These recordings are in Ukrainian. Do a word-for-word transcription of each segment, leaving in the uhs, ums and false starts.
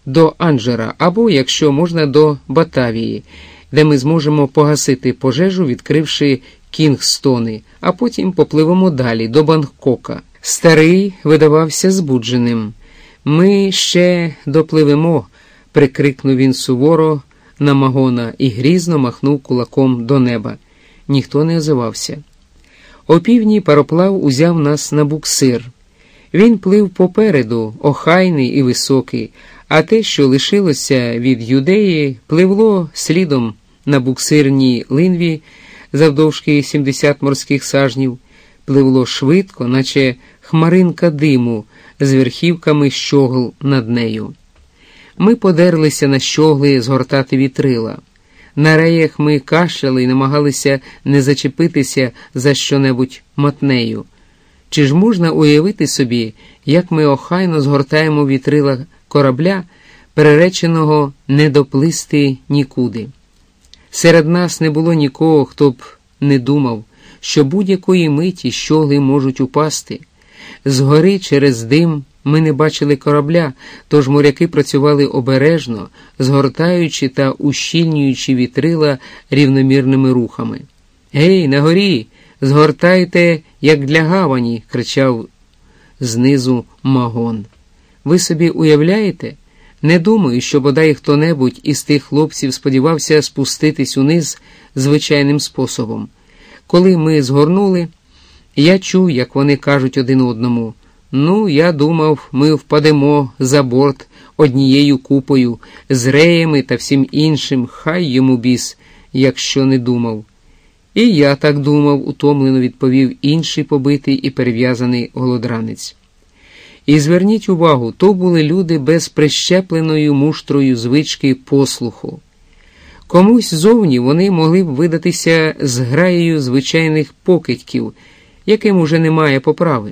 до Анджера або, якщо можна, до Батавії, де ми зможемо погасити пожежу, відкривши Кінгстони, а потім попливемо далі, до Бангкока. Старий видавався збудженим. «Ми ще допливемо», – прикрикнув він суворо на Магона і грізно махнув кулаком до неба. Ніхто не озивався. Опівдні пароплав узяв нас на буксир. Він плив попереду, охайний і високий, а те, що лишилося від Юдеї, пливло слідом на буксирній линві завдовжки сімдесят морських сажнів, пливло швидко, наче хмаринка диму з верхівками щогл над нею. Ми подерлися на щогли згортати вітрила. На реях ми кашляли і намагалися не зачепитися за що-небудь матнею. Чи ж можна уявити собі, як ми охайно згортаємо вітрила корабля, перереченого не доплисти нікуди? Серед нас не було нікого, хто б не думав, що будь-якої миті щогли можуть упасти. Згори через дим ми не бачили корабля, тож моряки працювали обережно, згортаючи та ущільнюючи вітрила рівномірними рухами. «Гей, на горі! Згортайте, як для гавані!» – кричав знизу Магон. Ви собі уявляєте? Не думаю, що бодай хто-небудь із тих хлопців сподівався спуститись униз звичайним способом. Коли ми згорнули, я чув, як вони кажуть один одному: «Ну, я думав, ми впадемо за борт однією купою, з реями та всім іншим, хай йому біс, якщо не думав». «І я так думав», – утомлено відповів інший побитий і перев'язаний голодранець. І зверніть увагу, то були люди без прищепленою муштрою звички послуху. Комусь зовні вони могли б видатися зграєю звичайних покидьків, яким уже немає поправи.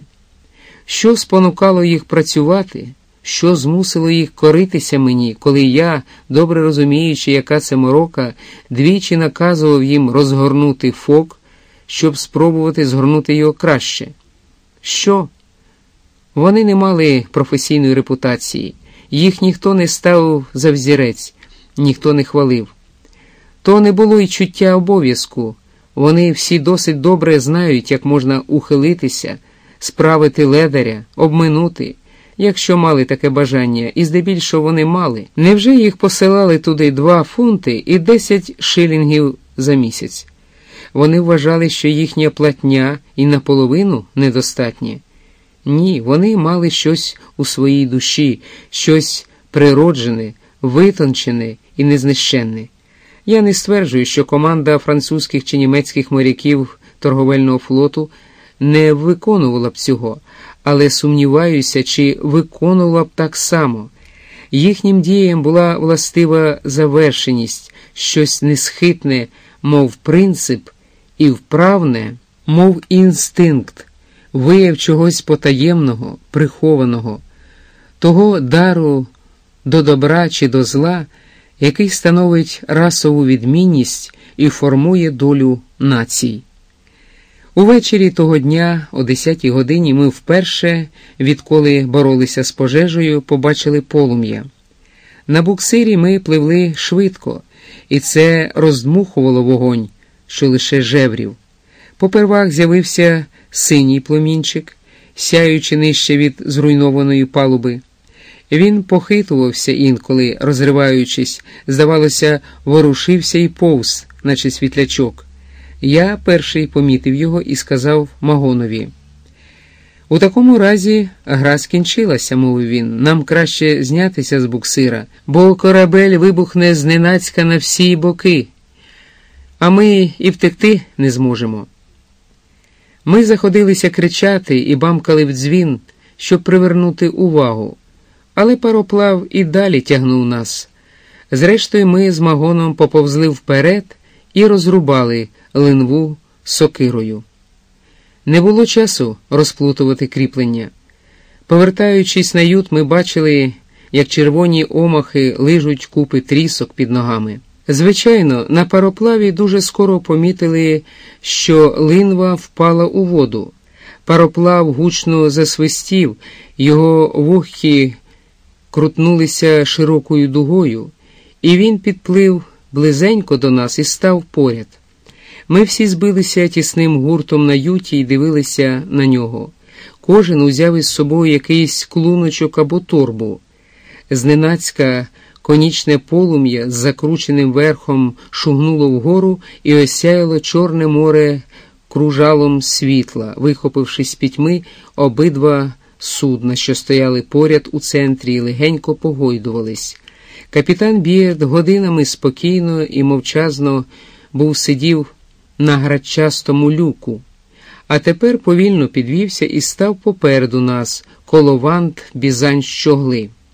Що спонукало їх працювати, що змусило їх коритися мені, коли я, добре розуміючи, яка це морока, двічі наказував їм розгорнути фок, щоб спробувати згорнути його краще? Що? Вони не мали професійної репутації, їх ніхто не ставив за взірець, ніхто не хвалив. То не було й чуття обов'язку, вони всі досить добре знають, як можна ухилитися, справити ледаря, обминути, якщо мали таке бажання, і здебільшого вони мали. Невже їх посилали туди два фунти і десять шилінгів за місяць? Вони вважали, що їхня платня і наполовину недостатня. Ні, вони мали щось у своїй душі, щось природжене, витончене і незнищенне. Я не стверджую, що команда французьких чи німецьких моряків торговельного флоту не виконувала б цього, але сумніваюся, чи виконувала б так само. Їхнім діям була властива завершеність, щось несхитне, мов принцип, і вправне, мов інстинкт, вияв чогось потаємного, прихованого, того дару до добра чи до зла, який становить расову відмінність і формує долю націй. Увечері того дня, о десятій годині, ми вперше, відколи боролися з пожежею, побачили полум'я. На буксирі ми пливли швидко, і це роздмухувало вогонь, що лише жеврів. Попервах з'явився синій пломінчик, сяючи нижче від зруйнованої палуби. Він похитувався інколи, розриваючись, здавалося, ворушився і повз, наче світлячок. Я перший помітив його і сказав Магонові: «У такому разі гра скінчилася», – мовив він, – «нам краще знятися з буксира, бо корабель вибухне зненацька на всі боки, а ми і втекти не зможемо». Ми заходилися кричати і бамкали в дзвін, щоб привернути увагу, але пароплав і далі тягнув нас. Зрештою ми з Магоном поповзли вперед і розрубали линву сокирою. Не було часу розплутувати кріплення. Повертаючись на ют, ми бачили, як червоні омахи лижуть купи трісок під ногами. Звичайно, на пароплаві дуже скоро помітили, що линва впала у воду. Пароплав гучно засвистів, його вогкі крутнулися широкою дугою, і він підплив близенько до нас і став поряд. Ми всі збилися тісним гуртом на юті і дивилися на нього. Кожен узяв із собою якийсь клуночок або торбу. Зненацька конічне полум'я з закрученим верхом шугнуло вгору і осяяло Чорне море кружалом світла, вихопивши з пітьми обидва судна, що стояли поряд у центрі і легенько погойдувались. Капітан Бірд годинами спокійно і мовчазно був сидів на градчастому люку, а тепер повільно підвівся і став попереду нас, коло вант бізань щогли.